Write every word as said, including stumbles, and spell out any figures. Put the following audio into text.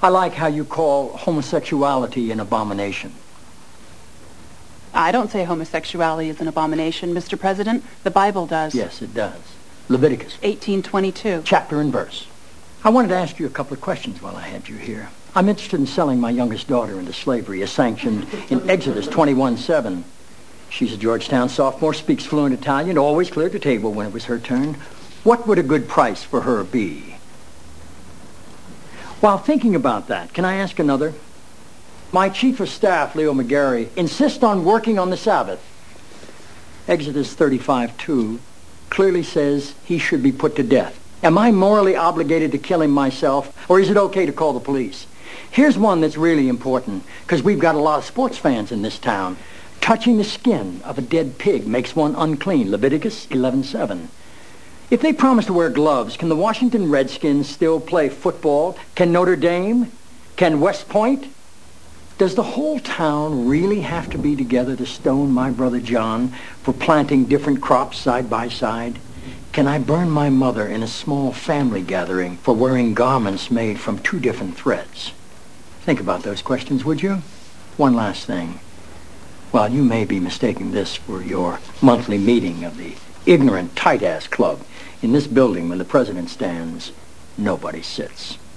I like how you call homosexuality an abomination. I don't say homosexuality is an abomination, Mister President. The Bible does. Yes, it does. Leviticus. eighteen twenty-two. Chapter and verse. I wanted to ask you a couple of questions while I had you here. I'm interested in selling my youngest daughter into slavery, as sanctioned in Exodus twenty-one seven. She's a Georgetown sophomore, speaks fluent Italian, always cleared the table when it was her turn. What would a good price for her be? While thinking about that, can I ask another? My chief of staff, Leo McGarry, insists on working on the Sabbath. Exodus thirty-five two clearly says he should be put to death. Am I morally obligated to kill him myself, or is it okay to call the police? Here's one that's really important, because we've got a lot of sports fans in this town. Touching the skin of a dead pig makes one unclean, Leviticus eleven seven. If they promise to wear gloves, can the Washington Redskins still play football? Can Notre Dame? Can West Point? Does the whole town really have to be together to stone my brother John for planting different crops side by side? Can I burn my mother in a small family gathering for wearing garments made from two different threads? Think about those questions, would you? One last thing. While you may be mistaking this for your monthly meeting of the Ignorant Tight-Ass Club, in this building when the president stands, nobody sits.